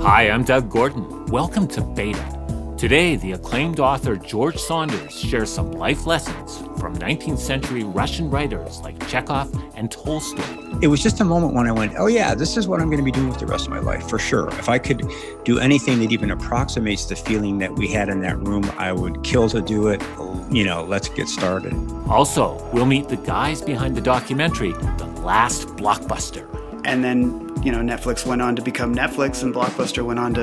Hi, I'm Doug Gordon. Welcome to Beta. Today, the acclaimed author George Saunders shares some life lessons from 19th century Russian writers like Chekhov and Tolstoy. It was just a moment when I went, oh yeah, this is what I'm going to be doing with the rest of my life, for sure. If I could do anything that even approximates the feeling that we had in that room, I would kill to do it. Let's get started. Also, we'll meet the guys behind the documentary, The Last Blockbuster. And then, Netflix went on to become Netflix, and Blockbuster went on to,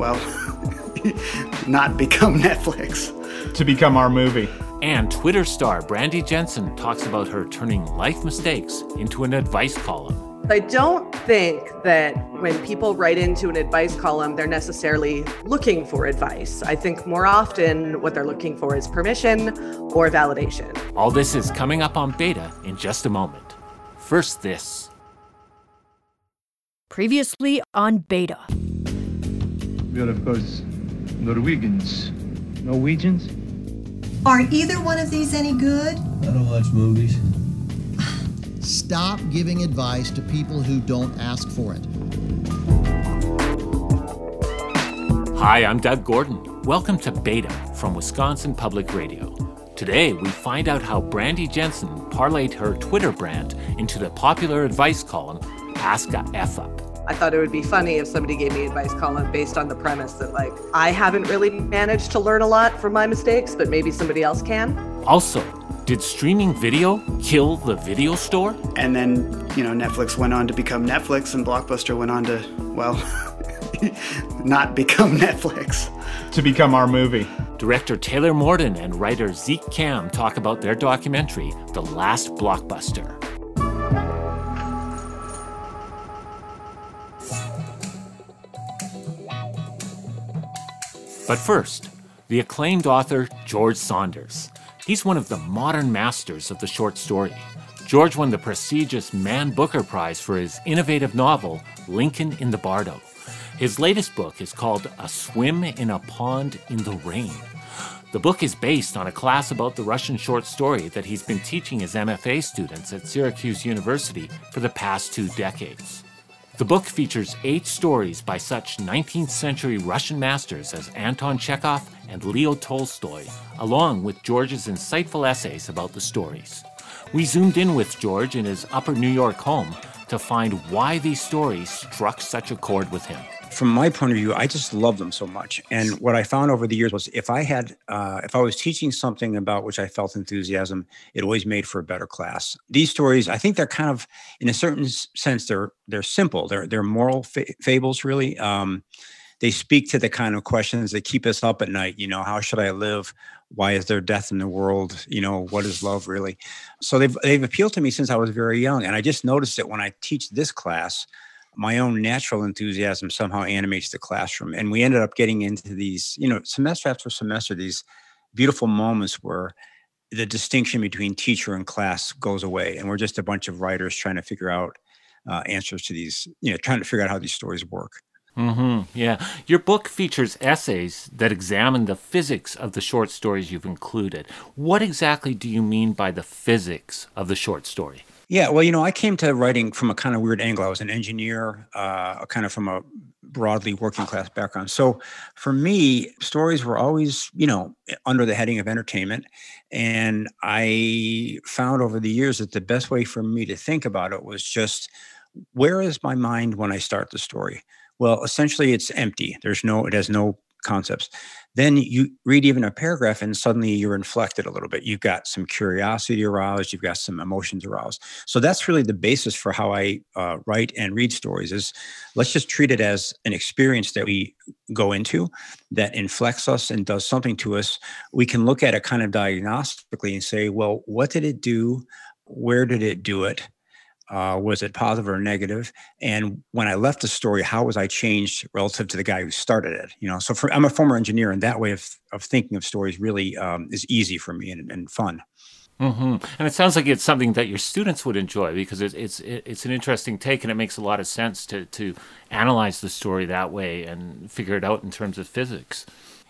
not become Netflix. To become our movie. And Twitter star Brandy Jensen talks about her turning life mistakes into an advice column. I don't think that when people write into an advice column, they're necessarily looking for advice. I think more often what they're looking for is permission or validation. All this is coming up on Beta in just a moment. First, this. Previously on Beta. We are, of course, Norwegians. Norwegians? Aren't either one of these any good? I don't watch movies. Stop giving advice to people who don't ask for it. Hi, I'm Doug Gordon. Welcome to Beta from Wisconsin Public Radio. Today, we find out how Brandy Jensen parlayed her Twitter brand into the popular advice column, Ask a F Up. I thought it would be funny if somebody gave me advice column based on the premise that, I haven't really managed to learn a lot from my mistakes, but maybe somebody else can. Also, did streaming video kill the video store? And then, Netflix went on to become Netflix, and Blockbuster went on to, not become Netflix. To become our movie. Director Taylor Morden and writer Zeke Cam talk about their documentary, The Last Blockbuster. But first, the acclaimed author George Saunders. He's one of the modern masters of the short story. George won the prestigious Man Booker Prize for his innovative novel, Lincoln in the Bardo. His latest book is called A Swim in a Pond in the Rain. The book is based on a class about the Russian short story that he's been teaching his MFA students at Syracuse University for the past 2 decades. The book features 8 stories by such 19th century Russian masters as Anton Chekhov and Leo Tolstoy, along with George's insightful essays about the stories. We zoomed in with George in his Upper New York home to find why these stories struck such a chord with him. From my point of view, I just love them so much. And what I found over the years was if I was teaching something about which I felt enthusiasm, it always made for a better class. These stories, I think they're kind of, in a certain sense, they're simple. They're moral fables, really. They speak to the kind of questions that keep us up at night. How should I live? Why is there death in the world? What is love really? So they've appealed to me since I was very young. And I just noticed that when I teach this class, my own natural enthusiasm somehow animates the classroom. And we ended up getting into these, semester after semester, these beautiful moments where the distinction between teacher and class goes away. And we're just a bunch of writers trying to figure out answers to these, trying to figure out how these stories work. Mm-hmm. Yeah. Your book features essays that examine the physics of the short stories you've included. What exactly do you mean by the physics of the short story? Yeah, well, I came to writing from a kind of weird angle. I was an engineer, kind of from a broadly working class background. So for me, stories were always, under the heading of entertainment. And I found over the years that the best way for me to think about it was just, where is my mind when I start the story? Well, essentially it's empty. It has no concepts. Then you read even a paragraph and suddenly you're inflected a little bit. You've got some curiosity aroused. You've got some emotions aroused. So that's really the basis for how I write and read stories is let's just treat it as an experience that we go into that inflects us and does something to us. We can look at it kind of diagnostically and say, well, what did it do? Where did it do it? Was it positive or negative? And when I left the story, how was I changed relative to the guy who started it? So I'm a former engineer, and that way of thinking of stories really is easy for me and fun. Mm-hmm. And it sounds like it's something that your students would enjoy because it's an interesting take, and it makes a lot of sense to analyze the story that way and figure it out in terms of physics.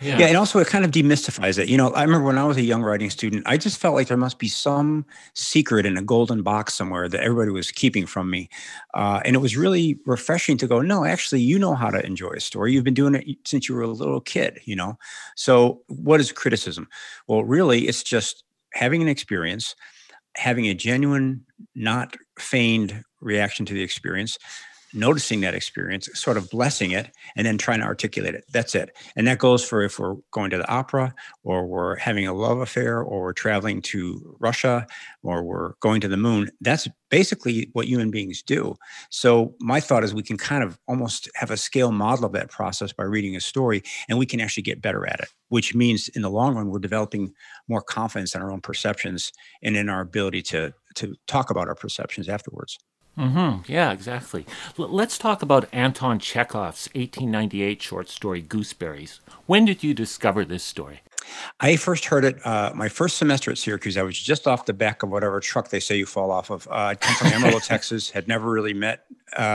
Yeah, and also it kind of demystifies it. I remember when I was a young writing student, I just felt like there must be some secret in a golden box somewhere that everybody was keeping from me. And it was really refreshing to go, no, actually, you know how to enjoy a story. You've been doing it since you were a little kid. So what is criticism? Well, really, it's just having an experience, having a genuine, not feigned reaction to the experience, noticing that experience, sort of blessing it, and then trying to articulate it. That's it. And that goes for if we're going to the opera, or we're having a love affair, or we're traveling to Russia, or we're going to the moon. That's basically what human beings do. So my thought is we can kind of almost have a scale model of that process by reading a story, and we can actually get better at it, which means in the long run, we're developing more confidence in our own perceptions and in our ability to talk about our perceptions afterwards. Yeah, exactly. Let's talk about Anton Chekhov's 1898 short story, Gooseberries. When did you discover this story? I first heard it my first semester at Syracuse. I was just off the back of whatever truck they say you fall off of. I'd come from Amarillo, Texas, had never really met,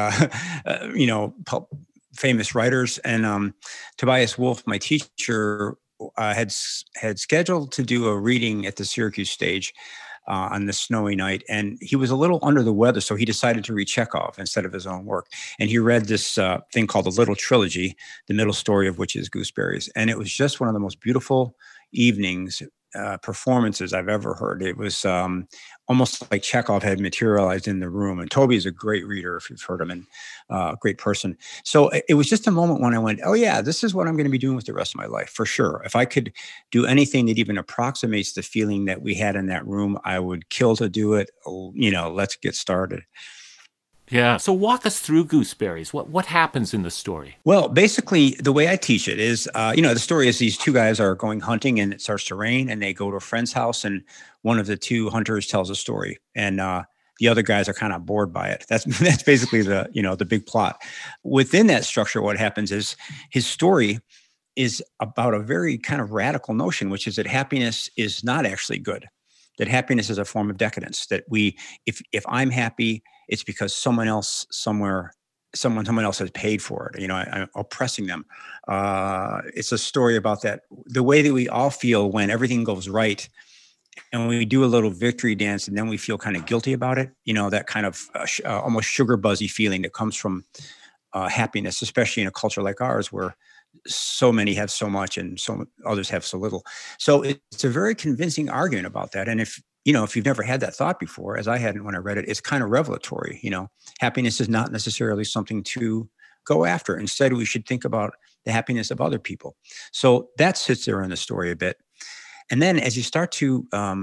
famous writers. And Tobias Wolff, my teacher, had scheduled to do a reading at the Syracuse stage on this snowy night. And he was a little under the weather, so he decided to read Chekhov instead of his own work. And he read this thing called The Little Trilogy, the middle story of which is Gooseberries. And it was just one of the most beautiful evenings, performances I've ever heard. It was almost like Chekhov had materialized in the room. And Toby is a great reader, if you've heard him, and a great person. So it was just a moment when I went, oh yeah, this is what I'm going to be doing with the rest of my life, for sure. If I could do anything that even approximates the feeling that we had in that room, I would kill to do it. Let's get started. Yeah. So walk us through Gooseberries. What happens in the story? Well, basically, the way I teach it is, the story is these two guys are going hunting and it starts to rain and they go to a friend's house and one of the two hunters tells a story and the other guys are kind of bored by it. That's basically the big plot. Within that structure, what happens is his story is about a very kind of radical notion, which is that happiness is not actually good, that happiness is a form of decadence, that if I'm happy, it's because someone else has paid for it. I'm oppressing them. It's a story about that, the way that we all feel when everything goes right and we do a little victory dance and then we feel kind of guilty about it. That kind of almost sugar buzzy feeling that comes from happiness, especially in a culture like ours where so many have so much and others have so little. So it's a very convincing argument about that. And if you've never had that thought before, as I hadn't when I read it, it's kind of revelatory. Happiness is not necessarily something to go after. Instead, we should think about the happiness of other people. So that sits there in the story a bit. And then as you start to,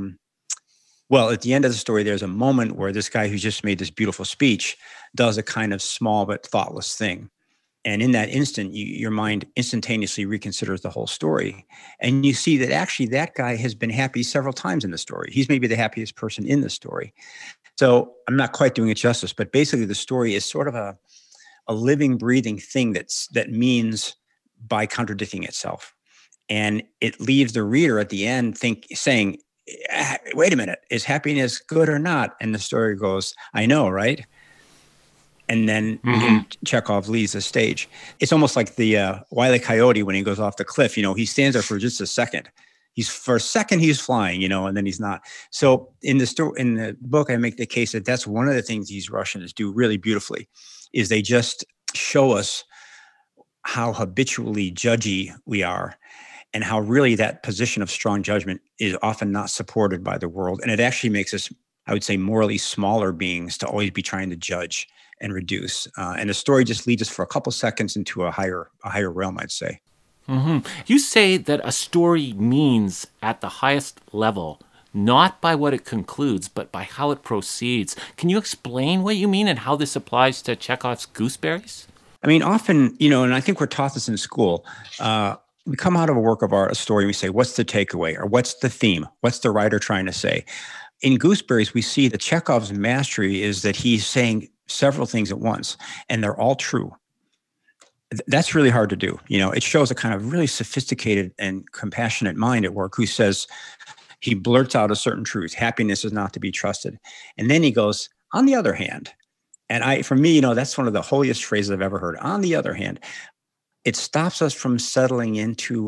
at the end of the story, there's a moment where this guy who just made this beautiful speech does a kind of small but thoughtless thing. And in that instant, your mind instantaneously reconsiders the whole story. And you see that actually that guy has been happy several times in the story. He's maybe the happiest person in the story. So I'm not quite doing it justice, but basically the story is sort of a living, breathing thing that means by contradicting itself. And it leaves the reader at the end saying, wait a minute, is happiness good or not? And the story goes, I know, right? And then Chekhov leaves the stage. It's almost like the Wile E. Coyote when he goes off the cliff. He stands there for just a second. For a second he's flying, and then he's not. So in the book, I make the case that that's one of the things these Russians do really beautifully, is they just show us how habitually judgy we are, and how really that position of strong judgment is often not supported by the world, and it actually makes us, I would say, morally smaller beings to always be trying to judge and reduce. And the story just leads us for a couple seconds into a higher realm, I'd say. You say that a story means at the highest level, not by what it concludes, but by how it proceeds. Can you explain what you mean and how this applies to Chekhov's Gooseberries? I mean, often, and I think we're taught this in school, we come out of a work of art, a story, and we say, what's the takeaway? Or what's the theme? What's the writer trying to say? In Gooseberries, we see that Chekhov's mastery is that he's saying several things at once, and they're all true. That's really hard to do. It shows a kind of really sophisticated and compassionate mind at work who says, he blurts out a certain truth. Happiness is not to be trusted. And then he goes, on the other hand, and for me, that's one of the holiest phrases I've ever heard. On the other hand, it stops us from settling into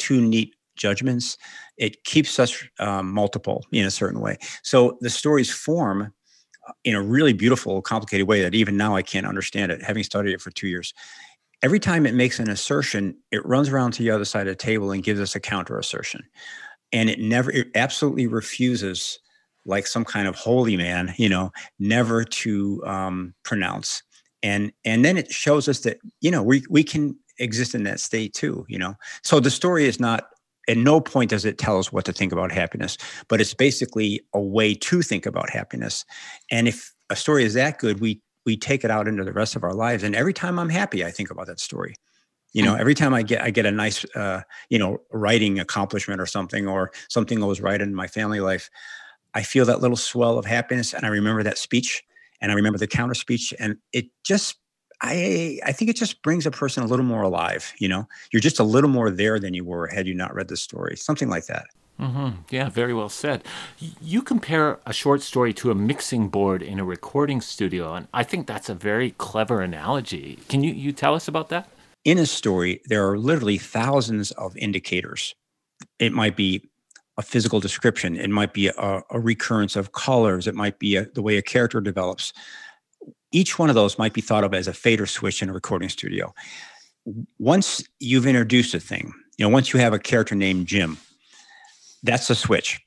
two neat judgments, it keeps us multiple in a certain way. So the stories form in a really beautiful, complicated way that even now I can't understand it, having studied it for 2 years. Every time it makes an assertion, it runs around to the other side of the table and gives us a counter assertion. And it absolutely refuses, like some kind of holy man, never to pronounce. And then it shows us that, we can exist in that state too, So the story is not, at no point does it tell us what to think about happiness, but it's basically a way to think about happiness. And if a story is that good, we take it out into the rest of our lives. And every time I'm happy, I think about that story. Every time I get a nice, writing accomplishment or something goes right in my family life, I feel that little swell of happiness, and I remember that speech, and I remember the counter speech, and it just, I think it just brings a person a little more alive. You're just a little more there than you were had you not read the story, something like that. Mm-hmm. Yeah, very well said. You compare a short story to a mixing board in a recording studio, and I think that's a very clever analogy. Can you tell us about that? In a story, there are literally thousands of indicators. It might be a physical description. It might be a recurrence of colors. It might be the way a character develops. Each one of those might be thought of as a fader switch in a recording studio. Once you've introduced a thing, once you have a character named Jim, that's a switch.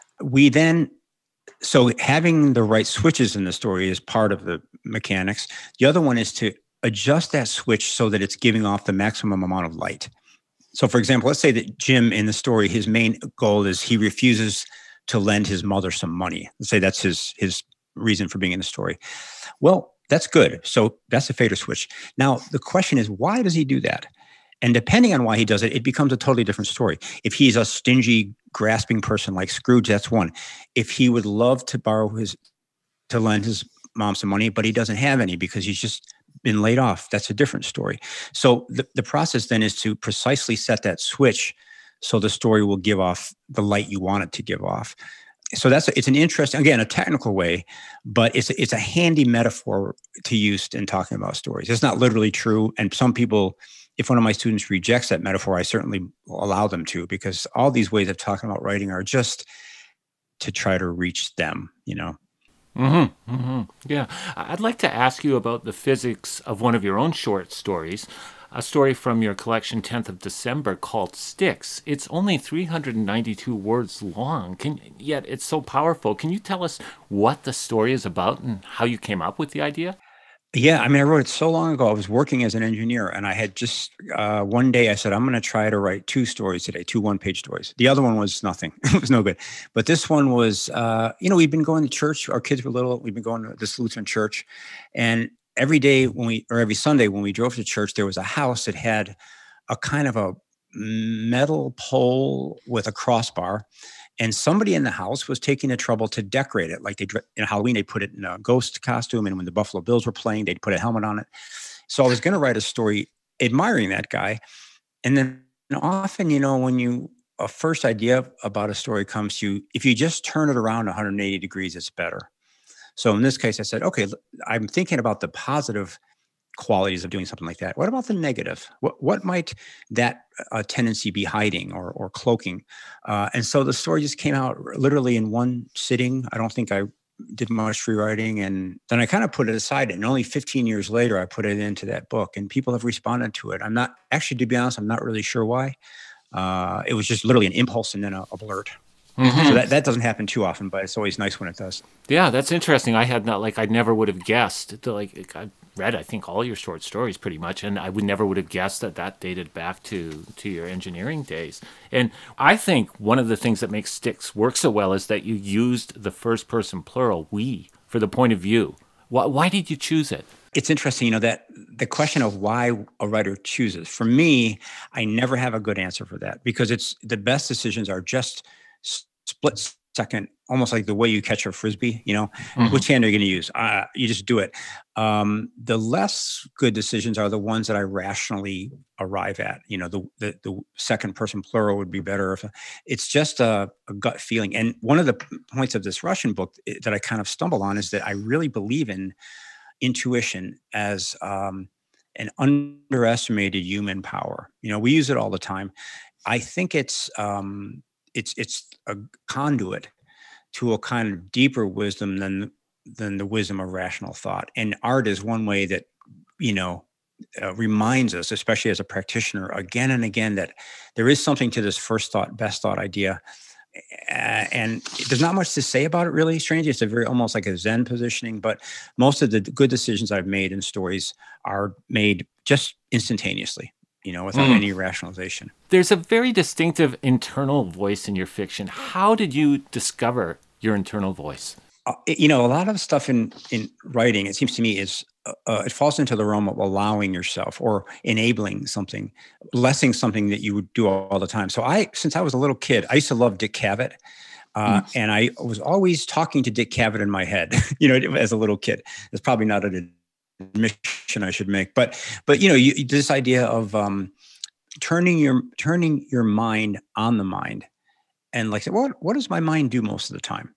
So having the right switches in the story is part of the mechanics. The other one is to adjust that switch so that it's giving off the maximum amount of light. So for example, let's say that Jim in the story, his main goal is he refuses to lend his mother some money. Let's say that's his reason for being in the story. Well, that's good. So that's a fader switch. Now, the question is, why does he do that? And depending on why he does it, it becomes a totally different story. If he's a stingy, grasping person like Scrooge, that's one. If he would love to lend his mom some money, but he doesn't have any because he's just been laid off, that's a different story. So the process then is to precisely set that switch so the story will give off the light you want it to give off. So it's an interesting, again, a technical way, but it's a handy metaphor to use in talking about stories. It's not literally true. And some people, if one of my students rejects that metaphor, I certainly will allow them to, because all these ways of talking about writing are just to try to reach them, Mm-hmm, mm-hmm. Yeah. I'd like to ask you about the physics of one of your own short stories, a story from your collection 10th of December called Sticks. It's only 392 words long, yet it's so powerful. Can you tell us what the story is about and how you came up with the idea? Yeah, I wrote it so long ago. I was working as an engineer, and I had just one day I said, I'm going to try to write 2 stories today, 2 one-page stories. The other one was nothing. It was no good. But this one was, we'd been going to church. Our kids were little. We'd been going to this Lutheran church. And every day every Sunday when we drove to church, there was a house that had a kind of a metal pole with a crossbar. And somebody in the house was taking the trouble to decorate it. Like in Halloween, they put it in a ghost costume. And when the Buffalo Bills were playing, they'd put a helmet on it. So I was going to write a story admiring that guy. And then often, when a first idea about a story comes to you, if you just turn it around 180 degrees, it's better. So in this case, I said, okay, I'm thinking about the positive qualities of doing something like that. What about the negative? What might that tendency be hiding or cloaking? And so the story just came out literally in one sitting. I don't think I did much free writing, and then I kind of put it aside. And only 15 years later, I put it into that book, and people have responded to it. To be honest, I'm not really sure why. It was just literally an impulse and then a blurt. Mm-hmm. So that doesn't happen too often, but it's always nice when it does. Yeah, that's interesting. I never would have guessed. I read, I think, all your short stories pretty much, and I never would have guessed that dated back to your engineering days. And I think one of the things that makes Sticks work so well is that you used the first person plural, we, for the point of view. Why did you choose it? It's interesting, that the question of why a writer chooses. For me, I never have a good answer for that, because the best decisions are just split second, almost like the way you catch a Frisbee, mm-hmm. Which hand are you going to use? You just do it. The less good decisions are the ones that I rationally arrive at. The second person plural would be better. It's just a gut feeling. And one of the points of this Russian book that I kind of stumble on is that I really believe in intuition as an underestimated human power. We use it all the time. I think it's a conduit to a kind of deeper wisdom than the wisdom of rational thought. And art is one way that, reminds us, especially as a practitioner, again and again, that there is something to this first thought, best thought idea. And there's not much to say about it, really. Strangely, it's a very almost like a Zen positioning, but most of the good decisions I've made in stories are made just instantaneously, without any rationalization. There's a very distinctive internal voice in your fiction. How did you discover your internal voice? A lot of stuff in writing, it seems to me, is it falls into the realm of allowing yourself or enabling something, blessing something that you would do all the time. So since I was a little kid, I used to love Dick Cavett. And I was always talking to Dick Cavett in my head, as a little kid. It's probably not an admission I should make, but this idea of turning your mind on the mind, and like, what does my mind do most of the time?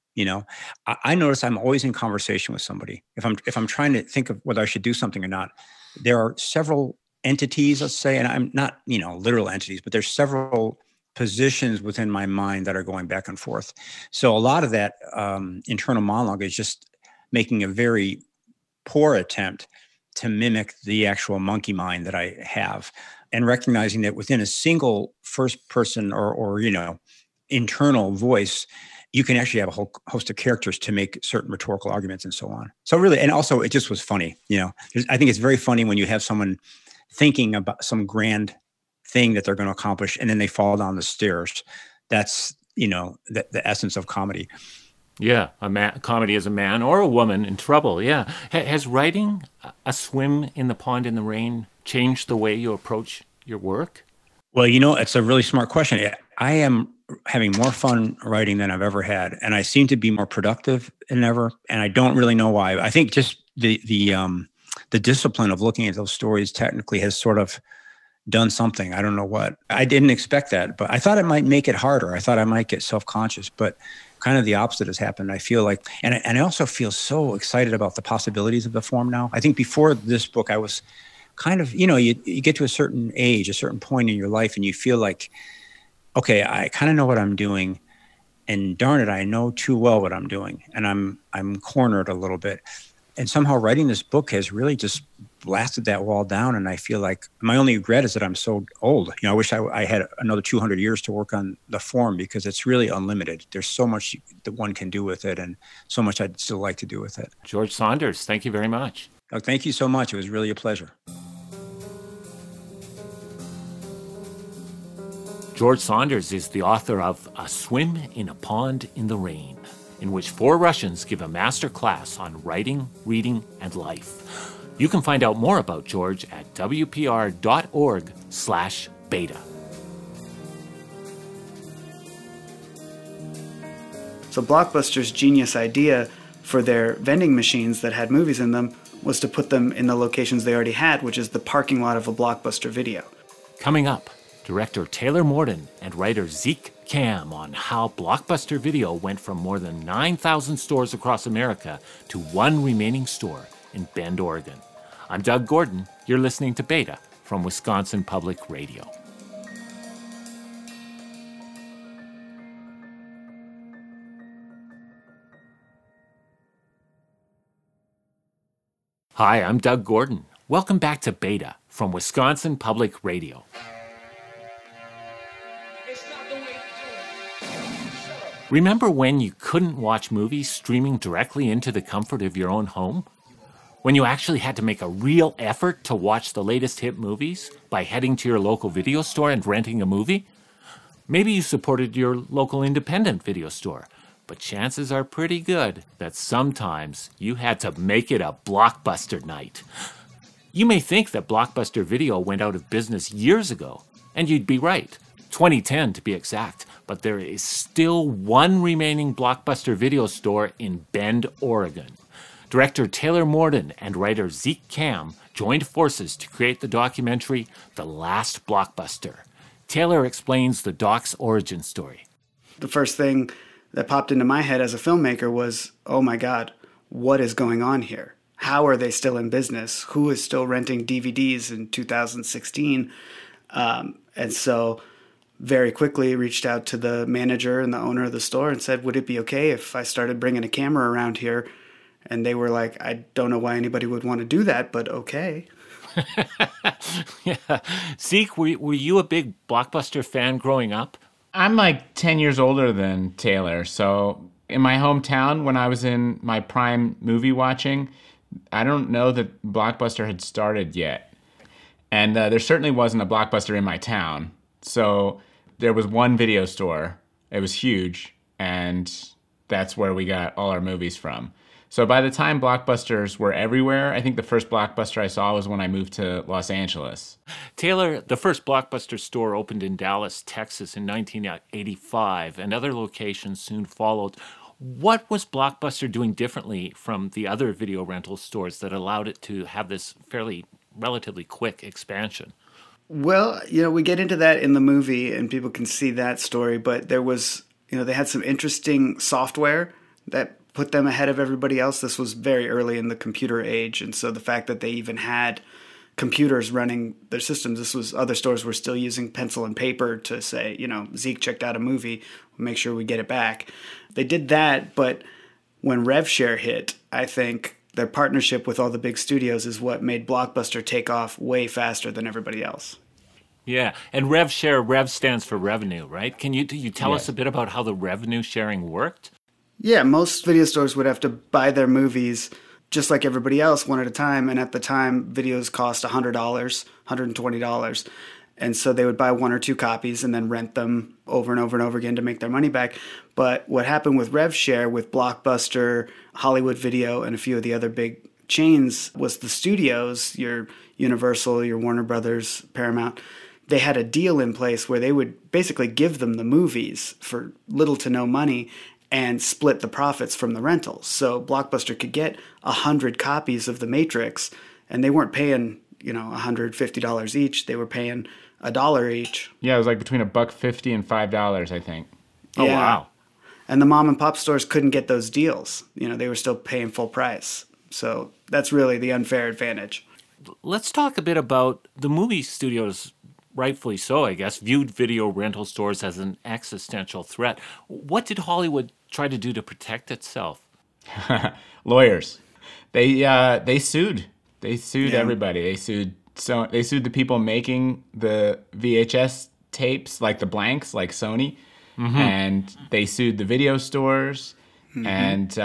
I notice I'm always in conversation with somebody. If I'm trying to think of whether I should do something or not, there are several entities, let's say, and I'm not, literal entities, but there's several positions within my mind that are going back and forth. So a lot of that internal monologue is just making a very poor attempt to mimic the actual monkey mind that I have, and recognizing that within a single first person or internal voice, you can actually have a whole host of characters to make certain rhetorical arguments and so on. So really, and also it just was funny. I think it's very funny when you have someone thinking about some grand thing that they're going to accomplish, and then they fall down the stairs. That's, the essence of comedy. Yeah, comedy is a man or a woman in trouble. Yeah. Has writing A Swim in the Pond in the Rain changed the way you approach your work? Well, it's a really smart question. I am having more fun writing than I've ever had, and I seem to be more productive than ever. And I don't really know why. I think just the discipline of looking at those stories technically has sort of done something. I don't know what. I didn't expect that, but I thought it might make it harder. I thought I might get self-conscious, but kind of the opposite has happened. I feel like, and I also feel so excited about the possibilities of the form now. I think before this book, I was kind of, you get to a certain age, a certain point in your life, and you feel like, okay, I kind of know what I'm doing, and darn it, I know too well what I'm doing, and I'm cornered a little bit. And somehow writing this book has really just blasted that wall down, and I feel like my only regret is that I'm so old. I wish I had another 200 years to work on the form, because it's really unlimited. There's so much that one can do with it, and so much I'd still like to do with it. George Saunders, thank you very much. Oh, thank you so much. It was really a pleasure. George Saunders is the author of A Swim in a Pond in the Rain, in which 4 Russians give a master class on writing, reading, and life. You can find out more about George at wpr.org/beta. So Blockbuster's genius idea for their vending machines that had movies in them was to put them in the locations they already had, which is the parking lot of a Blockbuster Video. Coming up, director Taylor Morden and writer Zeke Cam on how Blockbuster Video went from more than 9,000 stores across America to one remaining store in Bend, Oregon. I'm Doug Gordon. You're listening to Beta from Wisconsin Public Radio. Hi, I'm Doug Gordon. Welcome back to Beta from Wisconsin Public Radio. Remember when you couldn't watch movies streaming directly into the comfort of your own home? When you actually had to make a real effort to watch the latest hit movies by heading to your local video store and renting a movie? Maybe you supported your local independent video store, but chances are pretty good that sometimes you had to make it a Blockbuster night. You may think that Blockbuster Video went out of business years ago, and you'd be right. 2010 to be exact, but there is still one remaining Blockbuster Video store in Bend, Oregon. Director Taylor Morden and writer Zeke Cam joined forces to create the documentary The Last Blockbuster. Taylor explains the doc's origin story. The first thing that popped into my head as a filmmaker was, oh my God, what is going on here? How are they still in business? Who is still renting DVDs in 2016? And so very quickly reached out to the manager and the owner of the store and said, would it be okay if I started bringing a camera around here? And they were like, I don't know why anybody would want to do that, but okay. Yeah. Zeke, were you a big Blockbuster fan growing up? I'm like 10 years older than Taylor. So in my hometown, when I was in my prime movie watching, I don't know that Blockbuster had started yet. And there certainly wasn't a Blockbuster in my town. So there was one video store. It was huge. And that's where we got all our movies from. So by the time Blockbusters were everywhere, I think the first Blockbuster I saw was when I moved to Los Angeles. Taylor, the first Blockbuster store opened in Dallas, Texas in 1985, and other locations soon followed. What was Blockbuster doing differently from the other video rental stores that allowed it to have this relatively quick expansion? Well, we get into that in the movie and people can see that story, but there was, they had some interesting software that put them ahead of everybody else. This was very early in the computer age. And so the fact that they even had computers running their systems, other stores were still using pencil and paper to say, Zeke checked out a movie, we'll make sure we get it back. They did that, but when RevShare hit, I think their partnership with all the big studios is what made Blockbuster take off way faster than everybody else. Yeah, and RevShare, Rev stands for revenue, right? Can you tell Yes. us a bit about how the revenue sharing worked? Yeah, most video stores would have to buy their movies just like everybody else, one at a time. And at the time, videos cost $100, $120. And so they would buy one or two copies and then rent them over and over and over again to make their money back. But what happened with RevShare, with Blockbuster, Hollywood Video, and a few of the other big chains was the studios, your Universal, your Warner Brothers, Paramount, they had a deal in place where they would basically give them the movies for little to no money and split the profits from the rentals. So Blockbuster could get 100 copies of The Matrix, and they weren't paying, $150 each. They were paying $1 each. Yeah, it was like between $1.50 and $5, I think. Oh, wow. And the mom and pop stores couldn't get those deals. They were still paying full price. So that's really the unfair advantage. Let's talk a bit about the movie studios, rightfully so, I guess, viewed video rental stores as an existential threat. What did Hollywood try to do to protect itself? Lawyers. They sued. They sued everybody. They sued the people making the VHS tapes, like the blanks, like Sony, and they sued the video stores. And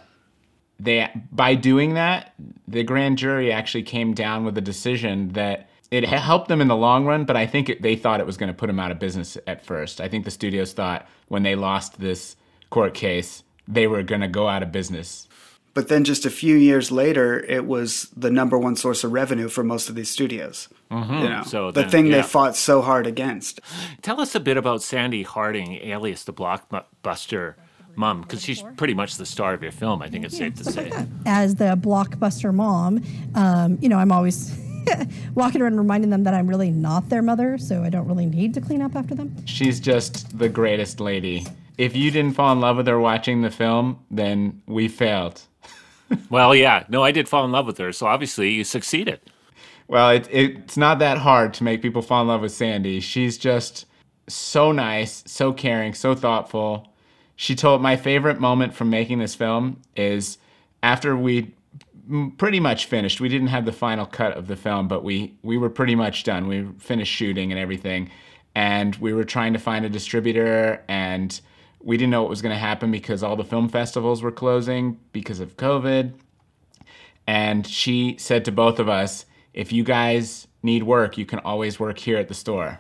by doing that, the grand jury actually came down with a decision that it helped them in the long run, but I think they thought it was going to put them out of business at first. I think the studios thought when they lost this court case, they were going to go out of business. But then just a few years later, it was the number one source of revenue for most of these studios. So the thing they fought so hard against. Tell us a bit about Sandy Harding, alias the Blockbuster mom, because she's pretty much the star of your film, I think it's safe to say. As the Blockbuster mom, I'm always walking around reminding them that I'm really not their mother, so I don't really need to clean up after them. She's just the greatest lady. If you didn't fall in love with her watching the film, then we failed. Well, yeah. No, I did fall in love with her, so obviously you succeeded. Well, it's not that hard to make people fall in love with Sandy. She's just so nice, so caring, so thoughtful. She told my favorite moment from making this film is after we pretty much finished. We didn't have the final cut of the film, but we were pretty much done. We finished shooting and everything, and we were trying to find a distributor, and we didn't know what was going to happen because all the film festivals were closing because of COVID. And she said to both of us, if you guys need work, you can always work here at the store.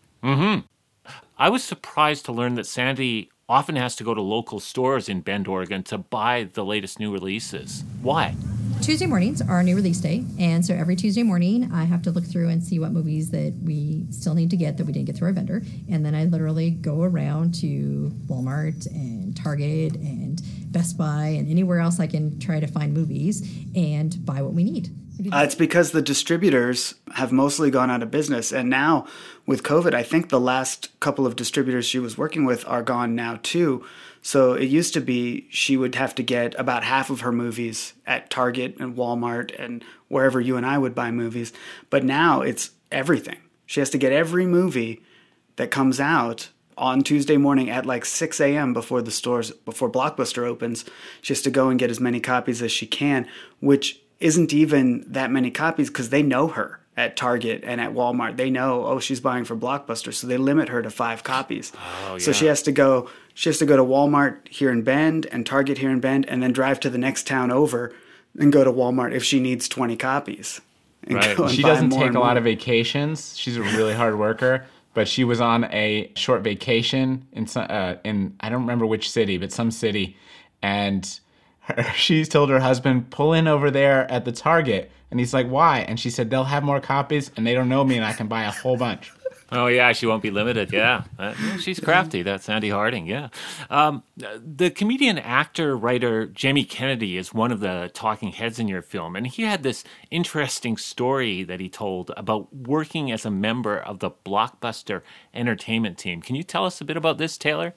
I was surprised to learn that Sandy often has to go to local stores in Bend, Oregon to buy the latest new releases. Why? Tuesday mornings are new release day, and so every Tuesday morning I have to look through and see what movies that we still need to get that we didn't get through our vendor, and then I literally go around to Walmart and Target and Best Buy and anywhere else I can try to find movies and buy what we need. It's because the distributors have mostly gone out of business. And now with COVID, I think the last couple of distributors she was working with are gone now too. So it used to be she would have to get about half of her movies at Target and Walmart and wherever you and I would buy movies. But now it's everything. She has to get every movie that comes out on Tuesday morning at like 6 a.m. before Blockbuster opens. She has to go and get as many copies as she can, which isn't even that many copies because they know her at Target and at Walmart. They know, oh, she's buying for Blockbuster, so they limit her to 5 copies. Oh, yeah. So she has to go to Walmart here in Bend and Target here in Bend, and then drive to the next town over and go to Walmart if she needs 20 copies. Right. She doesn't take a lot of vacations. She's a really hard worker. But she was on a short vacation in I don't remember which city, but some city, and she told her husband, pull in over there at the Target. And he's like, why? And she said, they'll have more copies, and they don't know me, and I can buy a whole bunch. Oh, yeah, she won't be limited, yeah. She's crafty, that's Sandy Harding, yeah. The comedian, actor, writer Jamie Kennedy is one of the talking heads in your film, and he had this interesting story that he told about working as a member of the Blockbuster entertainment team. Can you tell us a bit about this, Taylor?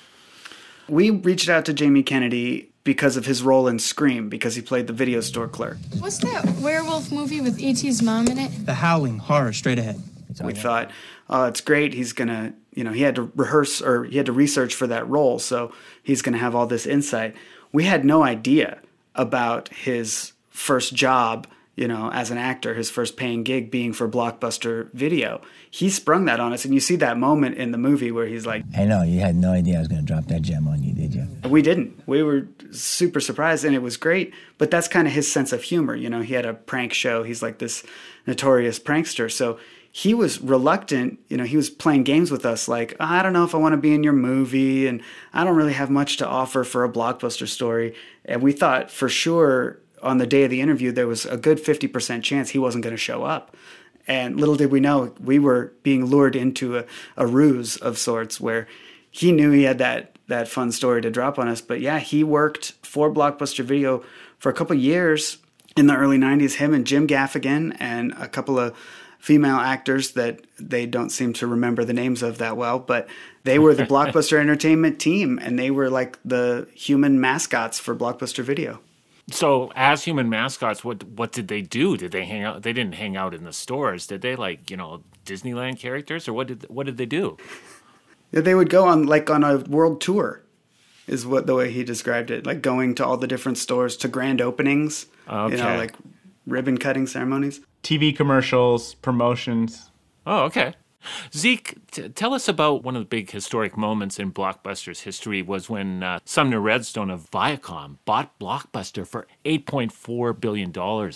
We reached out to Jamie Kennedy because of his role in Scream, because he played the video store clerk. What's that werewolf movie with E.T.'s mom in it? The Howling, horror, straight ahead. We thought, oh, it's great. He's going to, he had to rehearse or he had to research for that role. So he's going to have all this insight. We had no idea about his first job, as an actor, his first paying gig being for Blockbuster Video. He sprung that on us. And you see that moment in the movie where he's like, I know, you had no idea I was going to drop that gem on you, did you? We didn't. We were super surprised, and it was great. But that's kind of his sense of humor. He had a prank show. He's like this notorious prankster. So he was reluctant, he was playing games with us like, I don't know if I want to be in your movie, and I don't really have much to offer for a Blockbuster story. And we thought for sure on the day of the interview, there was a good 50% chance he wasn't going to show up. And little did we know, we were being lured into a ruse of sorts where he knew he had that fun story to drop on us. But yeah, he worked for Blockbuster Video for a couple of years in the early 90s, him and Jim Gaffigan and a couple of female actors that they don't seem to remember the names of that well, but they were the Blockbuster Entertainment team, and they were like the human mascots for Blockbuster Video. So as human mascots, what did they do? Did they hang out? They didn't hang out in the stores. Did they Disneyland characters, or what did they do? Yeah, they would go on a world tour is the way he described it, like going to all the different stores to grand openings, okay. Like ribbon cutting ceremonies. TV commercials, promotions. Oh, okay. Zeke, tell us about one of the big historic moments in Blockbuster's history was when Sumner Redstone of Viacom bought Blockbuster for $8.4 billion in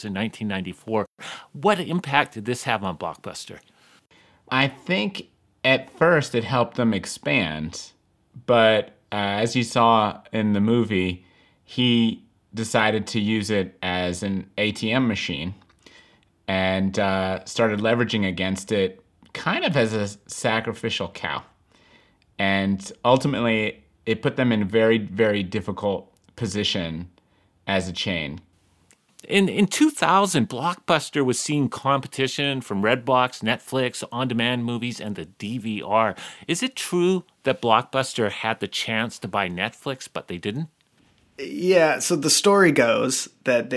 1994. What impact did this have on Blockbuster? I think at first it helped them expand, but as you saw in the movie, he decided to use it as an ATM machine and started leveraging against it kind of as a sacrificial cow. And ultimately, it put them in a very, very difficult position as a chain. In 2000, Blockbuster was seeing competition from Redbox, Netflix, on-demand movies, and the DVR. Is it true that Blockbuster had the chance to buy Netflix, but they didn't? Yeah, so the story goes that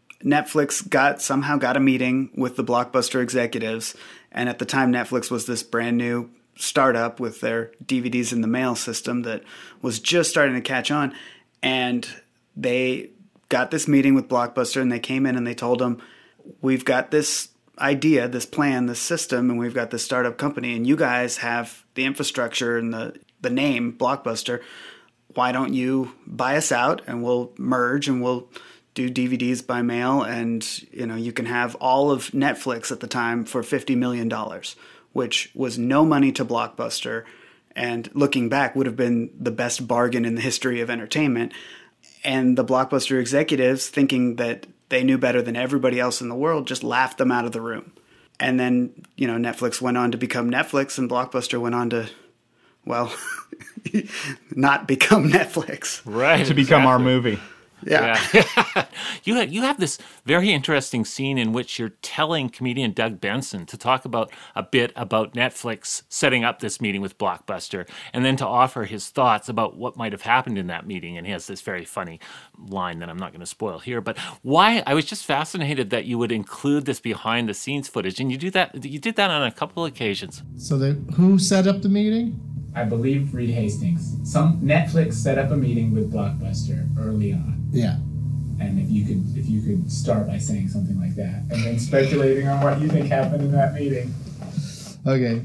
Netflix somehow got a meeting with the Blockbuster executives, and at the time Netflix was this brand new startup with their DVDs in the mail system that was just starting to catch on, and they got this meeting with Blockbuster, and they came in and they told them, we've got this idea, this plan, this system, and we've got this startup company, and you guys have the infrastructure and the name Blockbuster. Why don't you buy us out, and we'll merge, and we'll do DVDs by mail, and you can have all of Netflix at the time for $50 million, which was no money to Blockbuster, and looking back would have been the best bargain in the history of entertainment. And the Blockbuster executives, thinking that they knew better than everybody else in the world, just laughed them out of the room. And then, Netflix went on to become Netflix, and Blockbuster went on to, well, not become Netflix. Right. To become our movie. Yeah. You have this very interesting scene in which you're telling comedian Doug Benson to talk about a bit about Netflix setting up this meeting with Blockbuster, and then to offer his thoughts about what might have happened in that meeting. And he has this very funny line that I'm not going to spoil here. But why? I was just fascinated that you would include this behind the scenes footage, and you did that on a couple of occasions. So who set up the meeting? I believe Reed Hastings. Netflix set up a meeting with Blockbuster early on. Yeah. And if you could start by saying something like that, and then speculating on what you think happened in that meeting. Okay.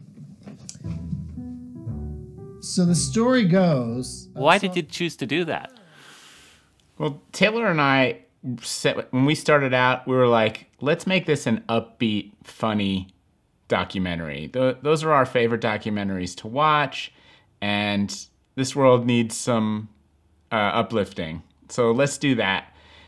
So the story goes. Why did you choose to do that? Well, Taylor and I when we started out, we were like, let's make this an upbeat, funny documentary. Those are our favorite documentaries to watch, and this world needs some uplifting. So let's do that.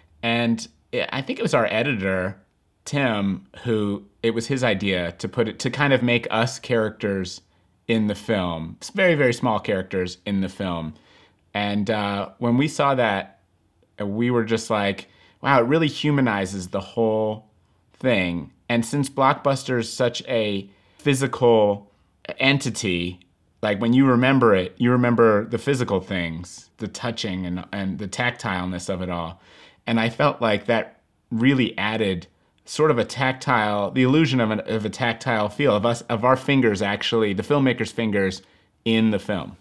And I think it was our editor, Tim, it was his idea to kind of make us characters in the film. It's very, very small characters in the film. And when we saw that, we were just like, wow, it really humanizes the whole thing. And since Blockbuster is such a physical entity, like when you remember it, you remember the physical things, the touching and the tactileness of it all. And I felt like that really added sort of the illusion of a tactile feel of our fingers, actually, the filmmaker's fingers in the film.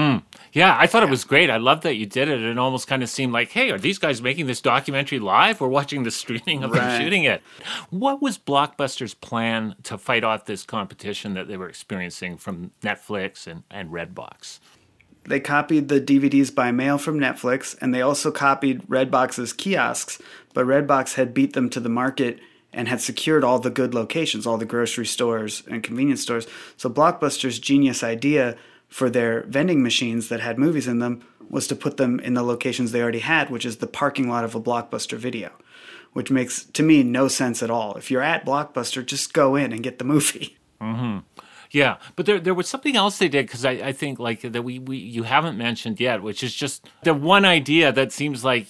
Yeah, I thought it was great. I loved that you did it. It almost kind of seemed like, hey, are these guys making this documentary live? We're watching the streaming of them shooting it. What was Blockbuster's plan to fight off this competition that they were experiencing from Netflix and Redbox? They copied the DVDs by mail from Netflix, and they also copied Redbox's kiosks, but Redbox had beat them to the market and had secured all the good locations, all the grocery stores and convenience stores. So Blockbuster's genius idea for their vending machines that had movies in them was to put them in the locations they already had, which is the parking lot of a Blockbuster Video, which makes, to me, no sense at all. If you're at Blockbuster, just go in and get the movie. Mm-hmm. Yeah, but there was something else they did, because I think like that you haven't mentioned yet, which is just the one idea that seems like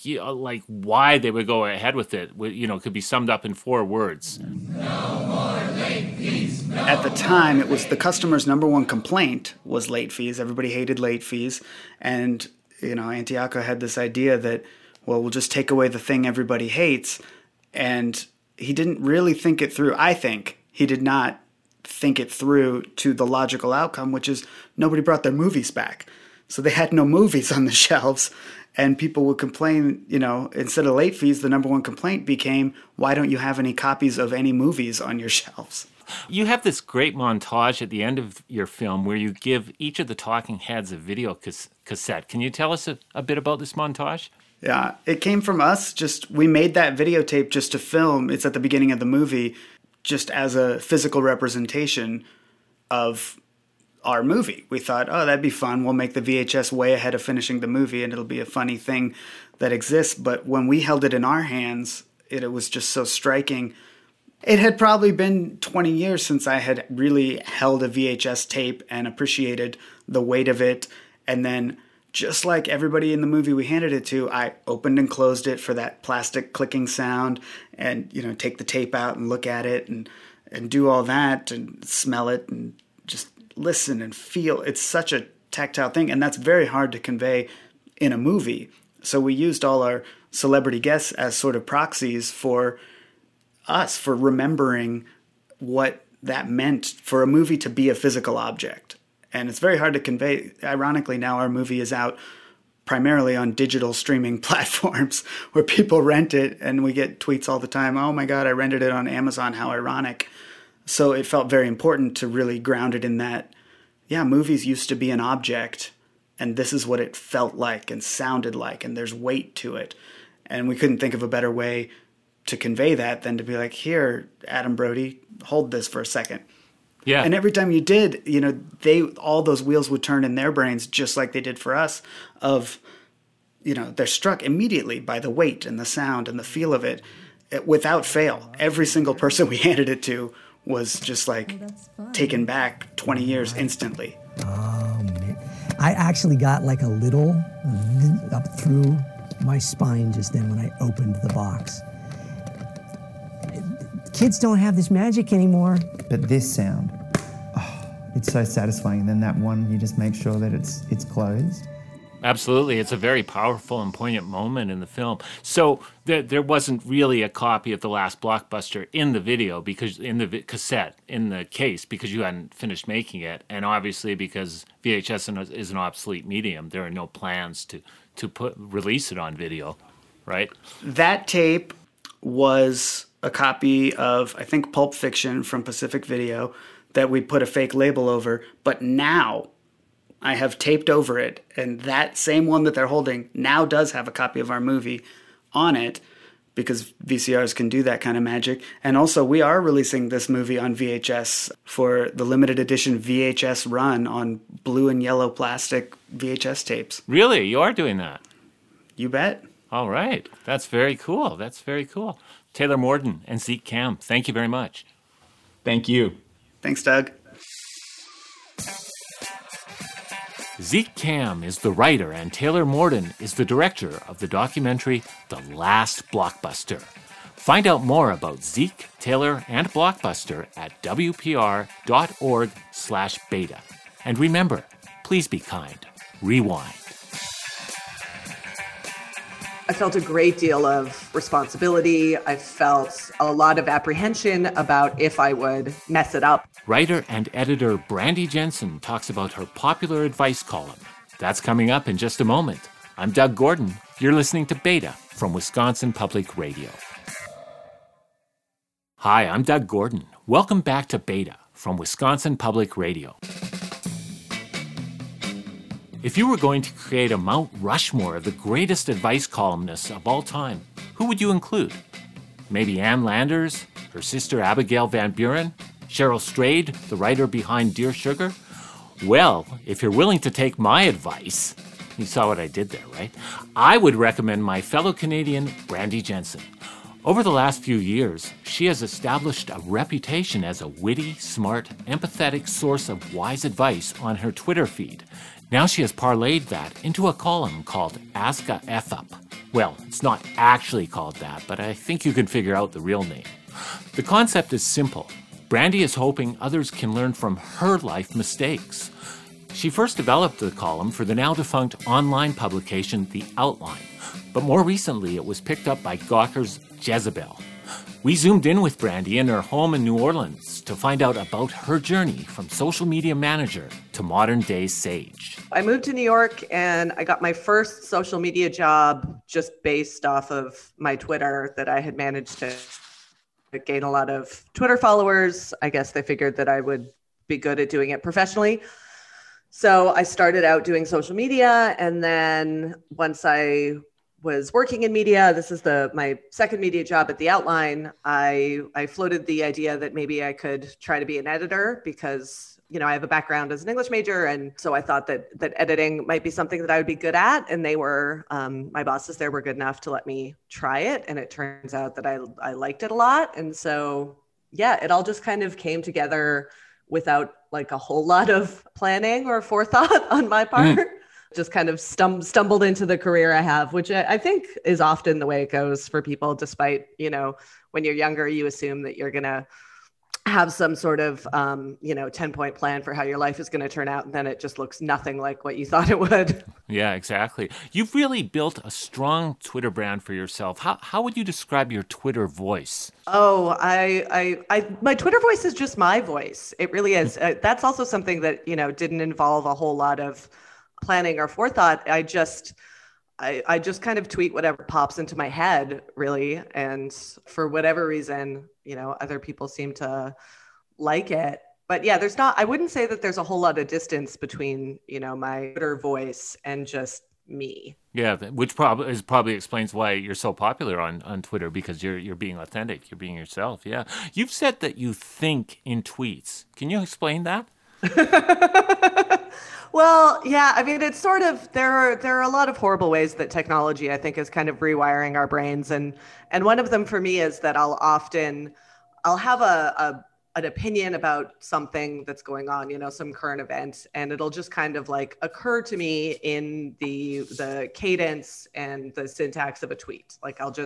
why they would go ahead with it. Could be summed up in 4 words. No more late fees. No. At the time, it was the customer's number one complaint was late fees. Everybody hated late fees, and Antioco had this idea that, well, we'll just take away the thing everybody hates, and he didn't really think it through. I think he did not think it through to the logical outcome, which is nobody brought their movies back. So they had no movies on the shelves, and people would complain, instead of late fees, the number one complaint became, why don't you have any copies of any movies on your shelves? You have this great montage at the end of your film where you give each of the talking heads a video cassette. Can you tell us a bit about this montage? Yeah, it came from us. We made that videotape just to film. It's at the beginning of the movie, just as a physical representation of our movie. We thought, oh, that'd be fun. We'll make the VHS way ahead of finishing the movie, and it'll be a funny thing that exists. But when we held it in our hands, it was just so striking. It had probably been 20 years since I had really held a VHS tape and appreciated the weight of it. And then, just like everybody in the movie we handed it to, I opened and closed it for that plastic clicking sound, and take the tape out and look at it and do all that and smell it and just listen and feel. It's such a tactile thing, and that's very hard to convey in a movie. So we used all our celebrity guests as sort of proxies for us, for remembering what that meant for a movie to be a physical object. And it's very hard to convey. Ironically, now our movie is out primarily on digital streaming platforms where people rent it, and we get tweets all the time, oh my God, I rented it on Amazon, how ironic. So it felt very important to really ground it in that, yeah, movies used to be an object, and this is what it felt like and sounded like, and there's weight to it. And we couldn't think of a better way to convey that than to be like, here, Adam Brody, hold this for a second. Yeah. And every time you did, all those wheels would turn in their brains just like they did for us of, they're struck immediately by the weight and the sound and the feel of it without fail. Every single person we handed it to was just like taken back 20 years instantly. Oh, man. I actually got like a little up through my spine just then when I opened the box. Kids don't have this magic anymore. But this sound, it's so satisfying. And then that one, you just make sure that it's closed. Absolutely. It's a very powerful and poignant moment in the film. So there wasn't really a copy of The Last Blockbuster in the video, because in the cassette, in the case, because you hadn't finished making it. And obviously because VHS is an obsolete medium, there are no plans to release it on video, right? That tape was a copy of, I think, Pulp Fiction from Pacific Video that we put a fake label over. But now I have taped over it, and that same one that they're holding now does have a copy of our movie on it, because VCRs can do that kind of magic. And also, we are releasing this movie on VHS for the limited edition VHS run on blue and yellow plastic VHS tapes. Really? You are doing that? You bet. All right. That's very cool. That's very cool. Taylor Morden and Zeke Cam, thank you very much. Thank you. Thanks, Doug. Zeke Cam is the writer and Taylor Morden is the director of the documentary The Last Blockbuster. Find out more about Zeke, Taylor, and Blockbuster at wpr.org/beta. And remember, please be kind. Rewind. I felt a great deal of responsibility. I felt a lot of apprehension about if I would mess it up. Writer and editor Brandy Jensen talks about her popular advice column. That's coming up in just a moment. I'm Doug Gordon. You're listening to Beta from Wisconsin Public Radio. Hi, I'm Doug Gordon. Welcome back to Beta from Wisconsin Public Radio. If you were going to create a Mount Rushmore of the greatest advice columnists of all time, who would you include? Maybe Ann Landers, her sister Abigail Van Buren, Cheryl Strayed, the writer behind Dear Sugar? Well, if you're willing to take my advice, you saw what I did there, right? I would recommend my fellow Canadian, Brandy Jensen. Over the last few years, she has established a reputation as a witty, smart, empathetic source of wise advice on her Twitter feed. Now she has parlayed that into a column called Ask a F Up. Well, it's not actually called that, but I think you can figure out the real name. The concept is simple. Brandy is hoping others can learn from her life mistakes. She first developed the column for the now-defunct online publication The Outline, but more recently it was picked up by Gawker's Jezebel. We zoomed in with Brandy in her home in New Orleans to find out about her journey from social media manager to modern-day sage. I moved to New York and I got my first social media job just based off of my Twitter that I had managed to gain a lot of Twitter followers. I guess they figured that I would be good at doing it professionally. So I started out doing social media, and then once I was working in media, this is my second media job at The Outline, I floated the idea that maybe I could try to be an editor because, you know, I have a background as an English major. And so I thought that editing might be something that I would be good at. And they were, my bosses there were good enough to let me try it. And it turns out that I liked it a lot. And so, yeah, it all just kind of came together without like a whole lot of planning or forethought on my part. Just kind of stumbled into the career I have, which I think is often the way it goes for people, despite, you know, when you're younger, you assume that you're going to have some sort of, 10-point plan for how your life is going to turn out. And then it just looks nothing like what you thought it would. Yeah, exactly. You've really built a strong Twitter brand for yourself. How would you describe your Twitter voice? Oh, my Twitter voice is just my voice. It really is. That's also something that, you know, didn't involve a whole lot of planning or forethought. I just kind of tweet whatever pops into my head, really. And for whatever reason, you know, other people seem to like it. But yeah, I wouldn't say that there's a whole lot of distance between, you know, my Twitter voice and just me. Yeah, which probably explains why you're so popular on Twitter, because you're being authentic, you're being yourself. Yeah. You've said that you think in tweets. Can you explain that? Well, yeah, I mean, it's sort of, there are a lot of horrible ways that technology, I think, is kind of rewiring our brains. And one of them for me is that I'll have a an opinion about something that's going on, you know, some current event, and it'll just kind of like occur to me in the cadence and the syntax of a tweet. Like I'll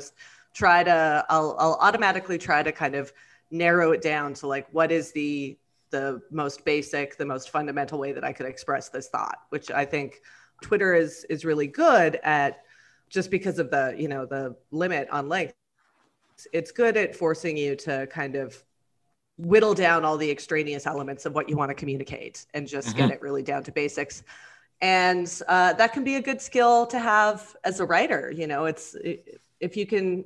automatically try to kind of narrow it down to like, what is the most basic, the most fundamental way that I could express this thought, which I think Twitter is really good at, just because of the, you know, the limit on length. It's good at forcing you to kind of whittle down all the extraneous elements of what you want to communicate and just get it really down to basics. And that can be a good skill to have as a writer. You know, if you can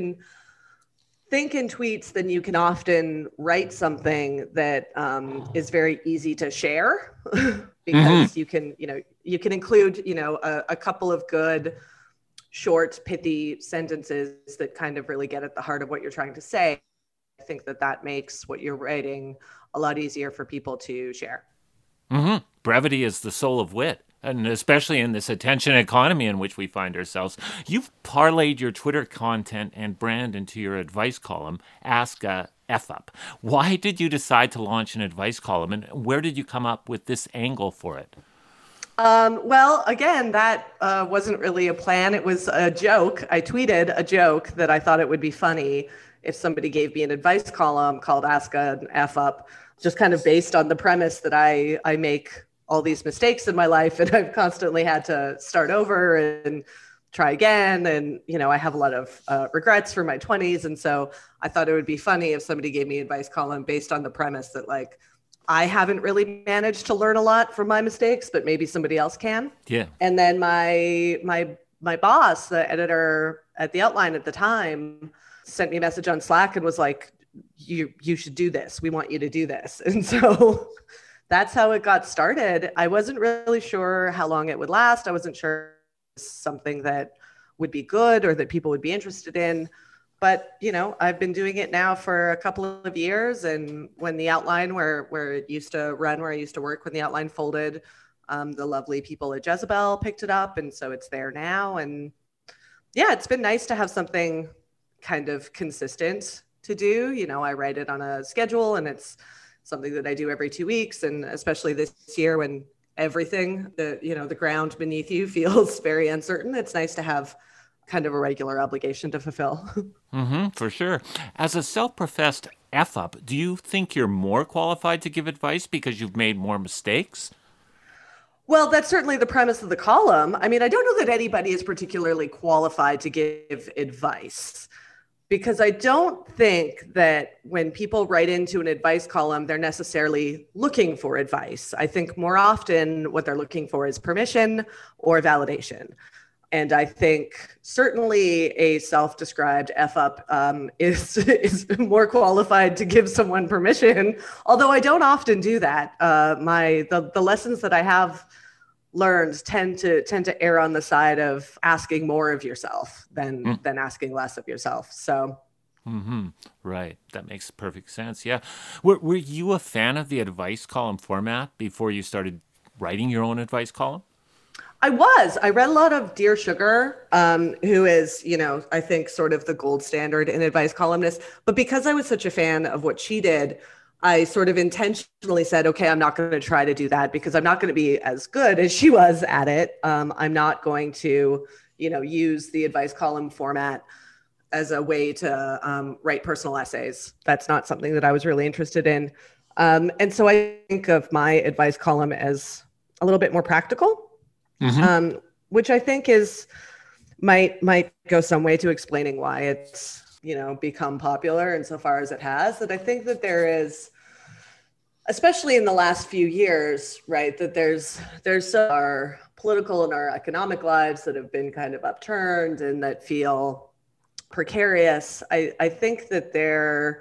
think in tweets, then you can often write something that is very easy to share because you can include, you know, a couple of good, short, pithy sentences that kind of really get at the heart of what you're trying to say. I think that makes what you're writing a lot easier for people to share. Brevity is the soul of wit. And especially in this attention economy in which we find ourselves, you've parlayed your Twitter content and brand into your advice column, Ask a F Up. Why did you decide to launch an advice column, and where did you come up with this angle for it? Well, again, that wasn't really a plan. It was a joke. I tweeted a joke that I thought it would be funny if somebody gave me an advice column called Ask an F Up, just kind of based on the premise that I make all these mistakes in my life and I've constantly had to start over and try again. And, you know, I have a lot of regrets for my 20s. And so I thought it would be funny if somebody gave me an advice column based on the premise that, like, I haven't really managed to learn a lot from my mistakes, but maybe somebody else can. Yeah. And then my boss, the editor at The Outline at the time, sent me a message on Slack and was like, you should do this. We want you to do this. And so that's how it got started. I wasn't really sure how long it would last. I wasn't sure it was something that would be good or that people would be interested in. But, you know, I've been doing it now for a couple of years. And when The Outline, where it used to run, where I used to work, when The Outline folded, the lovely people at Jezebel picked it up. And so it's there now. And yeah, it's been nice to have something kind of consistent to do. You know, I write it on a schedule and it's something that I do every 2 weeks. And especially this year when everything, the ground beneath you feels very uncertain, it's nice to have kind of a regular obligation to fulfill. For sure. As a self-professed F-up, do you think you're more qualified to give advice because you've made more mistakes? Well, that's certainly the premise of the column. I mean, I don't know that anybody is particularly qualified to give advice, because I don't think that when people write into an advice column, they're necessarily looking for advice. I think more often what they're looking for is permission or validation. And I think certainly a self-described F-up is more qualified to give someone permission, although I don't often do that. The lessons that I have learned tend to err on the side of asking more of yourself than asking less of yourself. So. Right. That makes perfect sense. Yeah. Were you a fan of the advice column format before you started writing your own advice column? I was. I read a lot of Dear Sugar, who is, I think sort of the gold standard in advice columnists. But because I was such a fan of what she did, I sort of intentionally said, okay, I'm not going to try to do that because I'm not going to be as good as she was at it. I'm not going to, use the advice column format as a way to write personal essays. That's not something that I was really interested in. And so I think of my advice column as a little bit more practical. Which I think might go some way to explaining why it's, become popular insofar as it has. That I think that there is, especially in the last few years, right, that there's our political and our economic lives that have been kind of upturned and that feel precarious. I think that there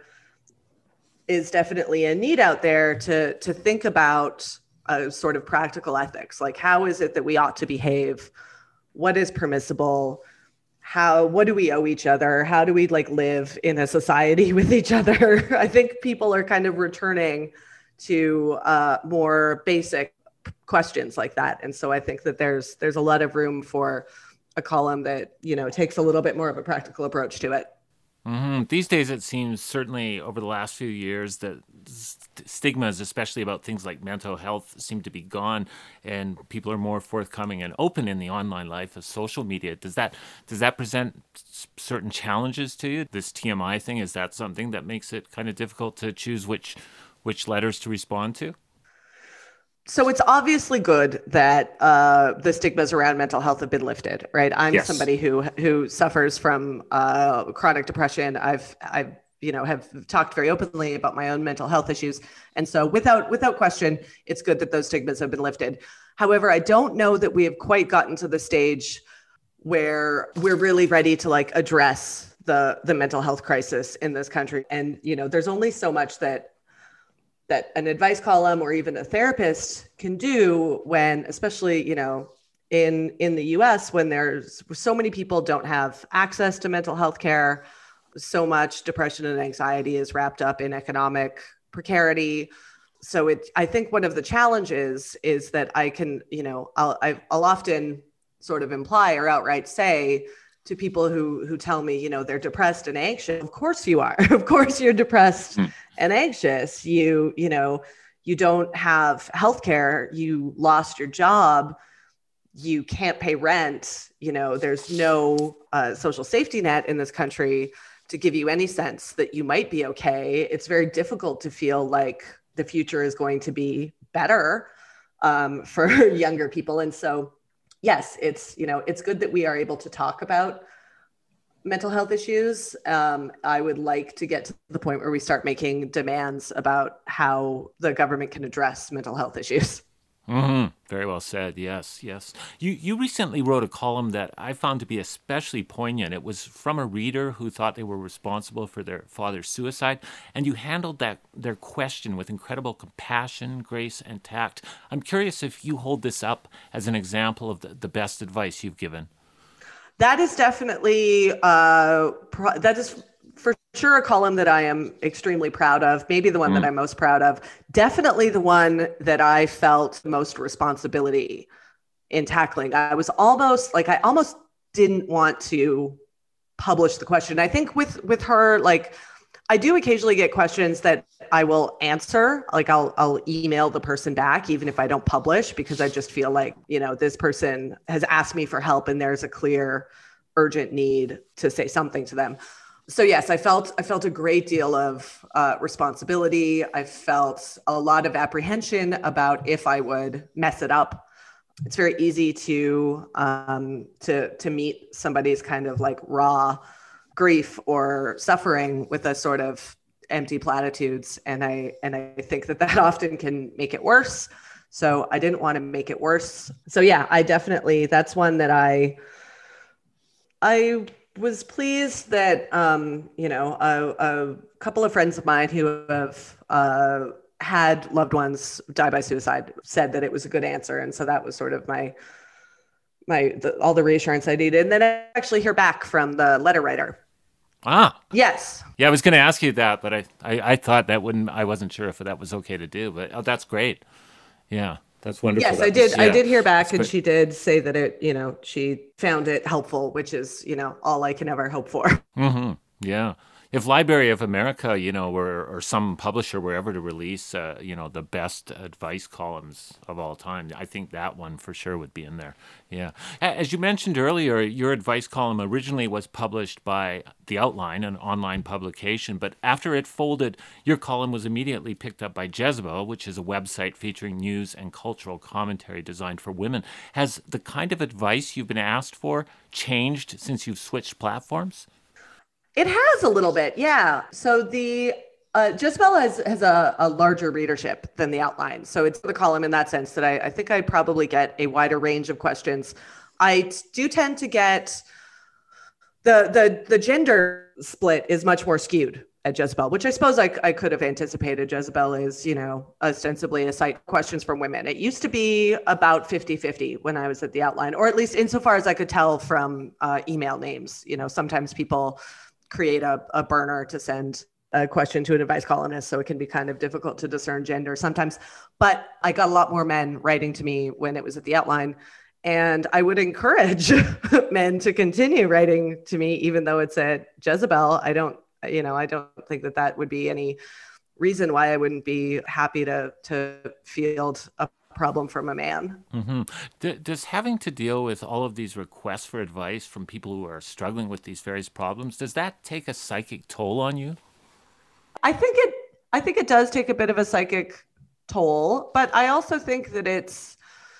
is definitely a need out there to think about a sort of practical ethics, like how is it that we ought to behave? What is permissible? What do we owe each other? How do we live in a society with each other? I think people are kind of returning to more basic questions like that. And so I think that there's a lot of room for a column that, takes a little bit more of a practical approach to it. These days, it seems, certainly over the last few years, that stigmas, especially about things like mental health, seem to be gone, and people are more forthcoming and open in the online life of social media. Does that present certain challenges to you? This TMI thing, is that something that makes it kind of difficult to choose which letters to respond to? So it's obviously good that the stigmas around mental health have been lifted, right? I'm somebody who suffers from chronic depression. I've have talked very openly about my own mental health issues, and so without question, it's good that those stigmas have been lifted. However, I don't know that we have quite gotten to the stage where we're really ready to address the mental health crisis in this country. And there's only so much that an advice column or even a therapist can do when, especially, in the US, when there's so many people don't have access to mental health care, so much depression and anxiety is wrapped up in economic precarity. So I think one of the challenges is that I can, I'll often sort of imply or outright say to people who tell me, they're depressed and anxious. Of course you are. Of course you're depressed and anxious. You don't have healthcare. You lost your job. You can't pay rent. There's no social safety net in this country to give you any sense that you might be okay. It's very difficult to feel like the future is going to be better for younger people. And so, yes, it's good that we are able to talk about mental health issues. I would like to get to the point where we start making demands about how the government can address mental health issues. Very well said. Yes. You recently wrote a column that I found to be especially poignant. It was from a reader who thought they were responsible for their father's suicide, and you handled their question with incredible compassion, grace, and tact. I'm curious if you hold this up as an example of the best advice you've given. That is definitely that is for sure a column that I am extremely proud of, maybe the one that I'm most proud of, definitely the one that I felt most responsibility in tackling. I almost didn't want to publish the question. I think with her, I do occasionally get questions that I will answer. I'll email the person back, even if I don't publish, because I just feel like, this person has asked me for help and there's a clear, urgent need to say something to them. So yes, I felt a great deal of responsibility. I felt a lot of apprehension about if I would mess it up. It's very easy to meet somebody's kind of raw grief or suffering with a sort of empty platitudes, and I think that often can make it worse. So I didn't want to make it worse. So yeah, that's one that I was pleased that, a couple of friends of mine who have had loved ones die by suicide said that it was a good answer. And so that was sort of all the reassurance I needed. And then I actually hear back from the letter writer. Ah. Yes. Yeah, I was going to ask you that, but I thought I wasn't sure if that was okay to do, but that's great. Yeah. That's wonderful. Yes, I did hear back, and she did say that it, she found it helpful, which is, all I can ever hope for. Yeah. If Library of America, or some publisher were ever to release, the best advice columns of all time, I think that one for sure would be in there. Yeah. As you mentioned earlier, your advice column originally was published by The Outline, an online publication, but after it folded, your column was immediately picked up by Jezebel, which is a website featuring news and cultural commentary designed for women. Has the kind of advice you've been asked for changed since you've switched platforms? It has a little bit, yeah. So the Jezebel has a larger readership than The Outline. So it's the column in that sense that I think I probably get a wider range of questions. I do tend to get the gender split is much more skewed at Jezebel, which I suppose I could have anticipated. Jezebel is, ostensibly a site questions from women. It used to be about 50-50 when I was at The Outline, or at least insofar as I could tell from email names. Sometimes people create a burner to send a question to an advice columnist, so it can be kind of difficult to discern gender sometimes. But I got a lot more men writing to me when it was at The Outline. And I would encourage men to continue writing to me, even though it's at Jezebel. I don't think that would be any reason why I wouldn't be happy to field a problem from a man. Mm-hmm. Does having to deal with all of these requests for advice from people who are struggling with these various problems, does that take a psychic toll on you? I think it does take a bit of a psychic toll, but I also think that it's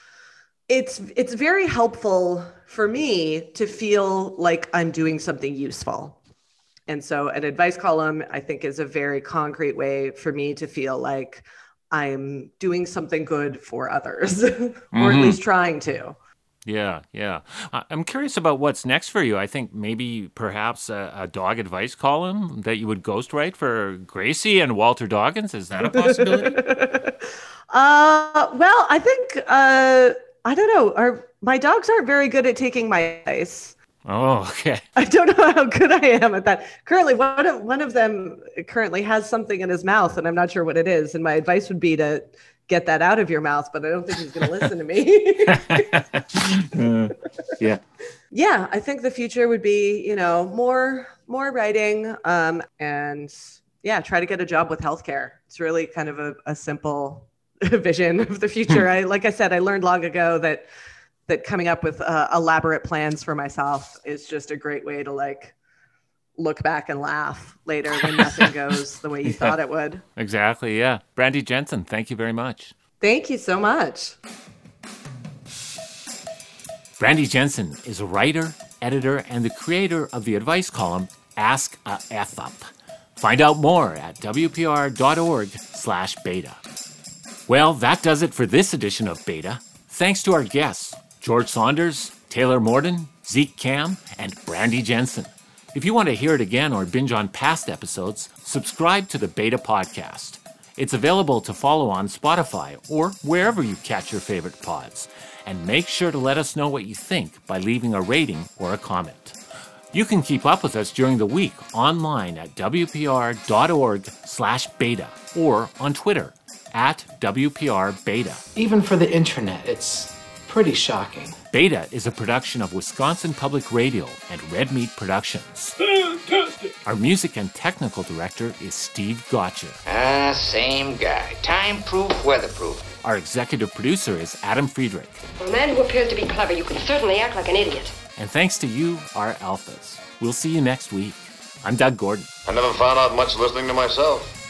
very helpful for me to feel like I'm doing something useful. And so an advice column, I think, is a very concrete way for me to feel like I'm doing something good for others, or at least trying to. Yeah. I'm curious about what's next for you. I think maybe perhaps a dog advice column that you would ghostwrite for Gracie and Walter Doggins. Is that a possibility? Well, I think, I don't know. My dogs aren't very good at taking my advice. Oh, okay. I don't know how good I am at that. Currently, one of them currently has something in his mouth, and I'm not sure what it is. And my advice would be to get that out of your mouth, but I don't think he's going to listen to me. Yeah. Yeah, I think the future would be, more writing, and yeah, try to get a job with healthcare. It's really kind of a simple vision of the future. Like I said, I learned long ago that coming up with elaborate plans for myself is just a great way to look back and laugh later when nothing goes the way you thought it would. Exactly, yeah. Brandy Jensen, thank you very much. Thank you so much. Brandy Jensen is a writer, editor, and the creator of the advice column Ask a F Up. Find out more at wpr.org/beta. Well, that does it for this edition of Beta. Thanks to our guests, George Saunders, Taylor Morden, Zeke Cam, and Brandy Jensen. If you want to hear it again or binge on past episodes, subscribe to the Beta Podcast. It's available to follow on Spotify or wherever you catch your favorite pods. And make sure to let us know what you think by leaving a rating or a comment. You can keep up with us during the week online at wpr.org/beta or on Twitter @WPRBeta. Even for the internet, it's pretty shocking. Beta is a production of Wisconsin Public Radio and Red Meat Productions. Fantastic! Our music and technical director is Steve Gotcher. Same guy. Time-proof, weatherproof. Our executive producer is Adam Friedrich. For a man who appears to be clever, you can certainly act like an idiot. And thanks to you, our alphas. We'll see you next week. I'm Doug Gordon. I never found out much listening to myself.